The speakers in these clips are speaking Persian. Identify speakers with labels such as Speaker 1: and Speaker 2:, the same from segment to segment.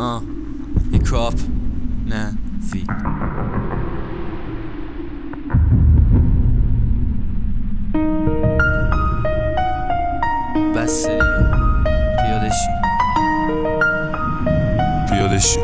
Speaker 1: هیپ هاپ نه فیت. بس دیگه پیاده شی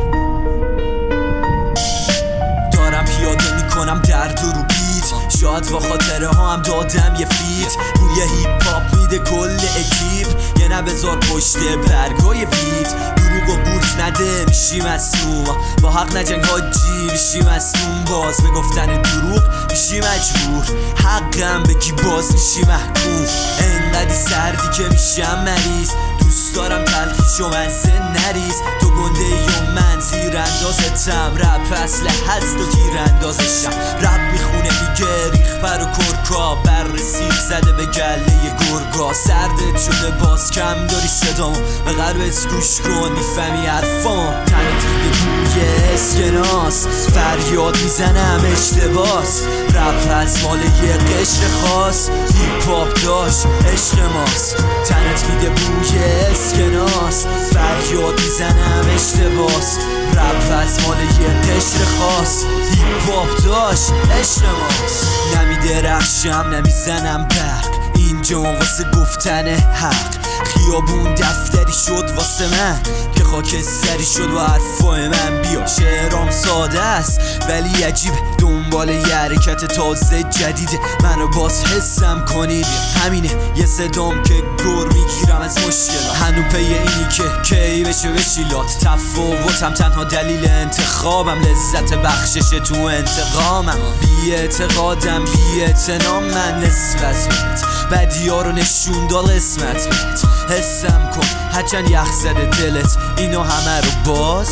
Speaker 1: دارم پیاده میکنم درد و رو بیت، شاید با خاطره ها هم دادم یه فیت. روی هیپ هاپ میده کل اکیپ، یه نبذار پشت برگای ویت. دروغ و بورس نده میشی مسموم، با حق نجنگ حاجی میشی مسموم. باز به گفتن دروغ میشی مجبور، حقم بگی باز میشی محکوم. انقدی سردی که میشم مریض، دوست دارم تلخیش و منزه نریز. تو گنده یا من زیر اندازتم، رپ اصله هست و تیر اندازشم. رپ میخونه میگه ریخ پر و کرکا، بر سیخ زده به گله گرگا. سردت شده باز کم داری صدامو، به قلبت گوش کن میفهمی حرفام. تنت دیده بوی اسکناس، فریاد میزنم اشتباس. رپ از مال یه قشر خاص، هیپ هاپ داشت عشق ماست. تنت میده بوی اسکناس، فریاد میزنم اشتباس. رپ از مال یه قشر خاص، هیپ هاپ داشت عشق ماست. نمیدرخشم نمیزنم برق، اینجا واسه گفتن حق. خیابون دفتری شد واسه من که خاکستری شد و حرفای من. بیا شعرام ساده است ولی عجیب، دنبال یه حرکت تازه جدیده. منو باز حسم کنید همینه، یه صدام که گر میگیرم از مشکلات. هنو پی اینی که کی بشه بشیلات. تفاوتم تنها دلیل انتخابم، لذت بخشش تو انتقامم. بی اعتقادم بی اعتنام من نسبت بهت، بدی‌ها رو نشون داد قسمت بهت. حسم کن هرچند یخ زده دلت، اینو همه رو باز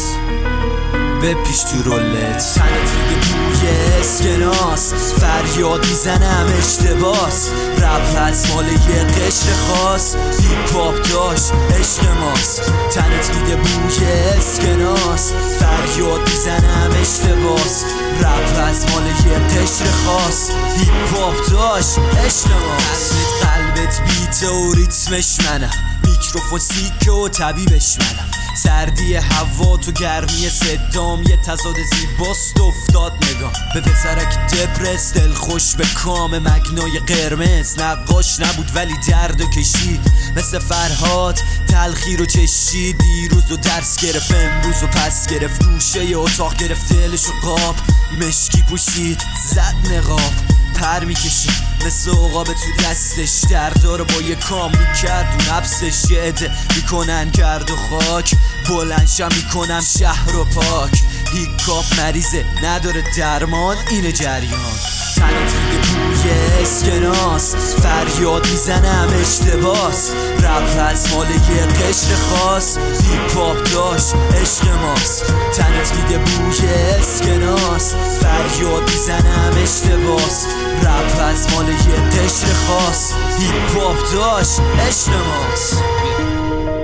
Speaker 1: بپیش تو رولت. تنت میده بوی اسکناس، فریاد میزنم اشتباس. رپ از مال یه قشر خاص، هیپ هاپ داشت عشق ماست. تنت میده بوی اسکناس، فریاد میزنم اشتباس. رپ از مال یه قشر خاص، هیپ هاپ داشت عشق ماست. قلبت بیته و ریتمش منم، میکروفون سیکه و طبیبش منم. سردی هوا تو گرمی صدام، یه تضاد زیباست افتاد نگام. به پسرک دپرس دل خوش به کام، مگنای قرمز نقاش نبود ولی درد و کشید. مثل فرهاد تلخی رو چشید، دیروز و درس گرفت امروز و پس گرفت. گوشه اتاق گرفت دلش و قاب مشکی پوشید، زد نقاب پر میکشید مثل عقاب تو دستش. دردا رو با یه کام میکرد و نفسش. یه عده میکنن گرد و خاک، بلندشم میکنم شهر و پاک. هیپ هاپ مریضه نداره درمان، اینه جریان. تنت میده بوی اسکناس، فریاد میزنم اشتباس. رپ از مال یه قشر خاص، هیپ هاپ داشت عشق ماست. تنت میده بوی اسکناس، فریاد میزنم اشتباس. رپ از مال یه قشر خاص، هیپ هاپ داشت عشق ماست.